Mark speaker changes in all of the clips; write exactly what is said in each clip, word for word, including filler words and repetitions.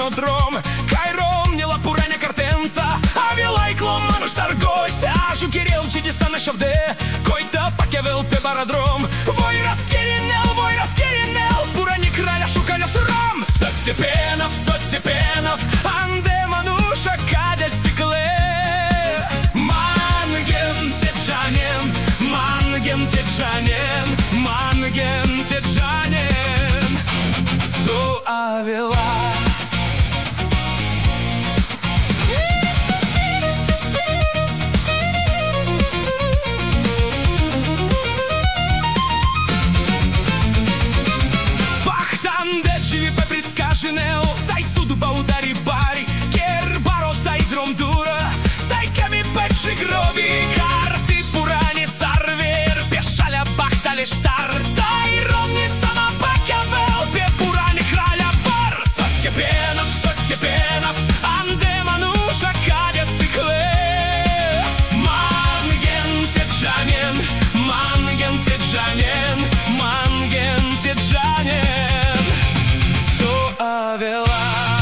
Speaker 1: drumul Cai romnila purania cartența Avilai clomanu sargosti Aju Kiril чудеса нашов де Койта пакевел пе барадром Voi раскиринел, voi раскиринел Пурани краля шукаля сурам Соттепенов, Соттепенов Анде мануша кадя сикле Манген теджанен Манген теджанен Манген теджанен Су авила Dai sudu baudari bari Chier baro dai drom dura Dai kami peči grobi Karti purani sarver Pešalia bahtale štar Dai romni sama pakavel Pe purani kralja bar Sottjepenov, Sottjepenov Ande manusha kadja sikle Mangen teđanjen Mangen teđanjen Mangen teđanjen Su avela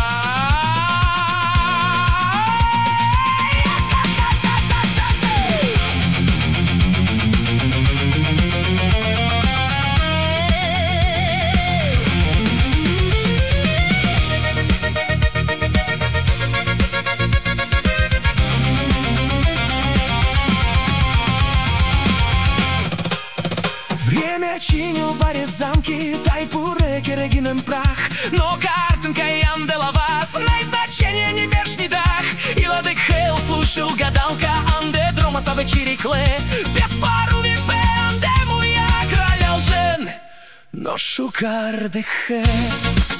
Speaker 1: Время чинил баре замки, дай по реке регинен прах. Но картинка яндела вас, най-значение ни верш ни дах. И ладек хейл слушал гадалка, анде дрома са вечери кле. Без пару ви пе, анде моя кралялчен, но шукар дехе.